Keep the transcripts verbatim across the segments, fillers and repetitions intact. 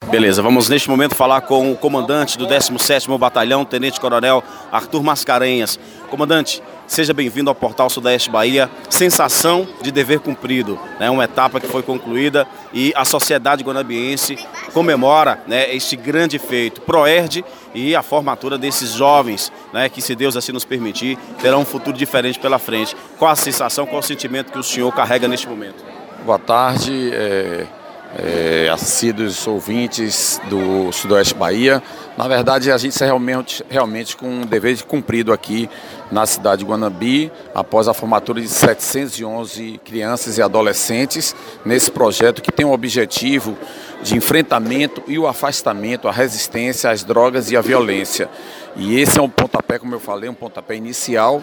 Beleza, vamos neste momento falar com o comandante do décimo sétimo Batalhão, Tenente Coronel Arthur Mascarenhas. Comandante, seja bem-vindo ao Portal Sudeste Bahia. Sensação de dever cumprido, né? Uma etapa que foi concluída e a sociedade guanabiense comemora, né, este grande feito. Proerd e a formatura desses jovens, né, que, se Deus assim nos permitir, terão um futuro diferente pela frente. Qual a sensação, qual o sentimento que o senhor carrega neste momento? Boa tarde, é, é, assíduos ouvintes do Sudoeste Bahia. Na verdade, a gente está realmente, realmente com um dever cumprido aqui na cidade de Guanabi, após a formatura de setecentas e onze crianças e adolescentes, nesse projeto que tem o objetivo de enfrentamento e o afastamento, a resistência às drogas e à violência. E esse é um pontapé, como eu falei, um pontapé inicial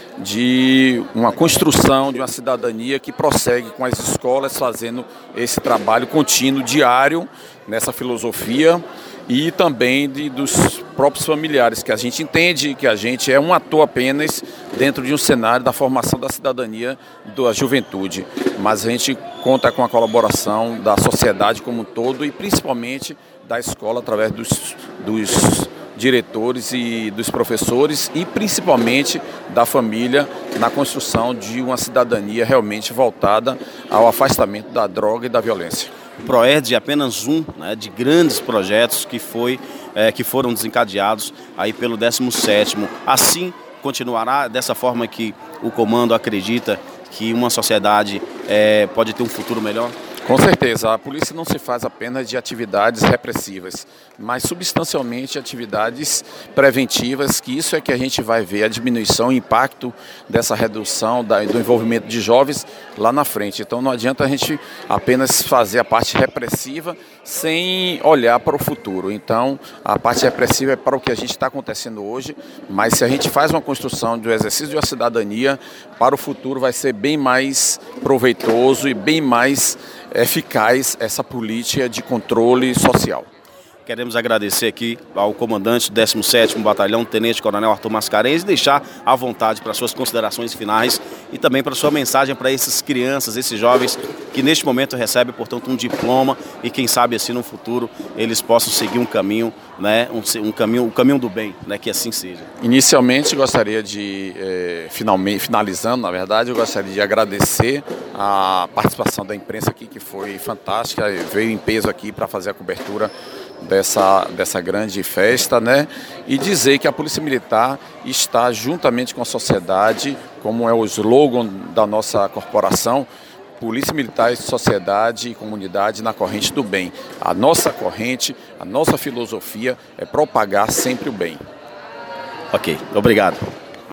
de uma construção de uma cidadania que prossegue com as escolas fazendo esse trabalho contínuo, diário, nessa filosofia, e também de, dos próprios familiares, que a gente entende que a gente é um ator apenas dentro de um cenário da formação da cidadania da juventude, mas a gente conta com a colaboração da sociedade como um todo e principalmente da escola através dos, dos diretores e dos professores e principalmente da família na construção de uma cidadania realmente voltada ao afastamento da droga e da violência. O Proerd é apenas um, né, de grandes projetos que, foi, é, que foram desencadeados aí pelo décimo sétimo. Assim continuará dessa forma que o comando acredita que uma sociedade é, pode ter um futuro melhor? Com certeza, a polícia não se faz apenas de atividades repressivas, mas substancialmente atividades preventivas, que isso é que a gente vai ver a diminuição, o impacto dessa redução da, do envolvimento de jovens lá na frente. Então não adianta a gente apenas fazer a parte repressiva sem olhar para o futuro. Então a parte repressiva é para o que a gente está acontecendo hoje, mas se a gente faz uma construção do exercício de uma cidadania, para o futuro vai ser bem mais proveitoso e bem mais eficaz essa política de controle social. Queremos agradecer aqui ao comandante do décimo sétimo Batalhão, Tenente Coronel Arthur Mascarenhas, e deixar à vontade para suas considerações finais e também para sua mensagem para essas crianças, esses jovens que neste momento recebem, portanto, um diploma e quem sabe assim no futuro eles possam seguir um caminho, né, um, um caminho, um caminho do bem, né, que assim seja. Inicialmente gostaria de, eh, finalmente, finalizando, na verdade, eu gostaria de agradecer a participação da imprensa aqui, que foi fantástica, veio em peso aqui para fazer a cobertura Dessa, dessa grande festa, né? E dizer que a Polícia Militar está juntamente com a sociedade, como é o slogan da nossa corporação, Polícia Militar, Sociedade e Comunidade na corrente do bem. A nossa corrente, a nossa filosofia é propagar sempre o bem. Ok, obrigado.